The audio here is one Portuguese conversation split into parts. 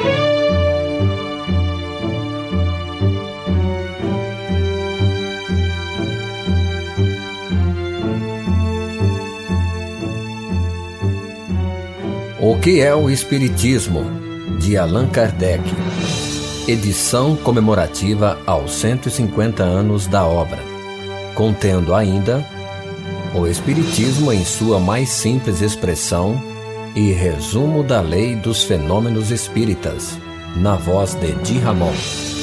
O que é o Espiritismo? De Allan Kardec. Edição comemorativa aos 150 anos da obra, contendo ainda o Espiritismo em sua mais simples expressão e resumo da lei dos fenômenos espíritas, na voz de Di Ramon.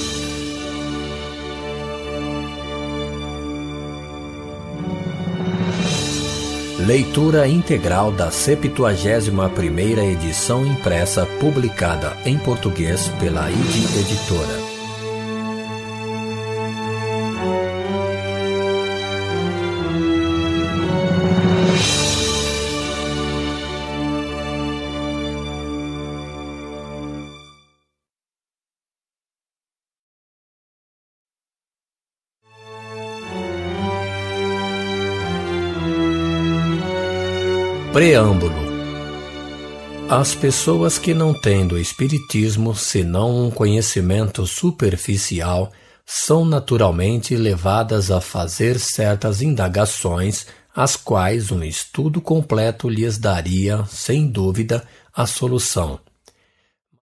Leitura integral da 71ª edição impressa publicada em português pela ID Editora. Preâmbulo. As pessoas que não têm do Espiritismo senão um conhecimento superficial são naturalmente levadas a fazer certas indagações, às quais um estudo completo lhes daria, sem dúvida, a solução.